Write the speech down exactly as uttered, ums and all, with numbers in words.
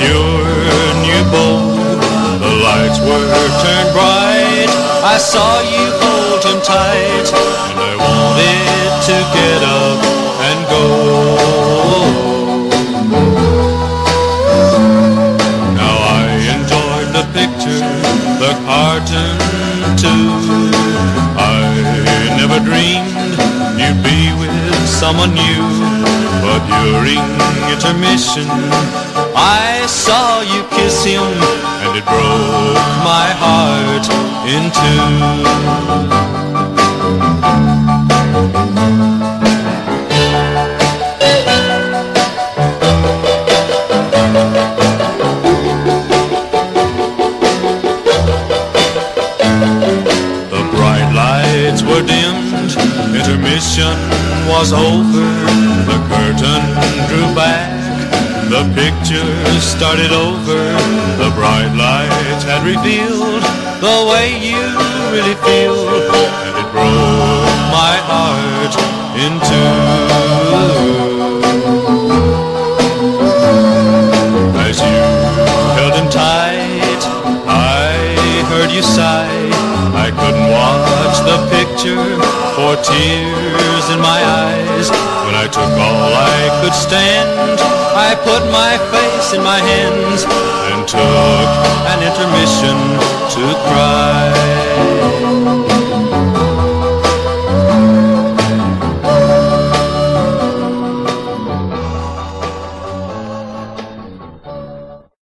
your new beau. The lights were turned bright, I saw you hold him tight, and I wanted to get up and go. Now I enjoyed the picture, the cartoon too. I never dreamed you'd be with someone new, but during intermission I saw you kiss him, and it broke my heart in two. Were dimmed, intermission was over, the curtain drew back, the picture started over, the bright lights had revealed the way you really feel, and it broke my heart in two. As you held him tight, I heard you sigh, I couldn't watch the picture for tears in my eyes. When I took all I could stand, I put my face in my hands and took an intermission to cry.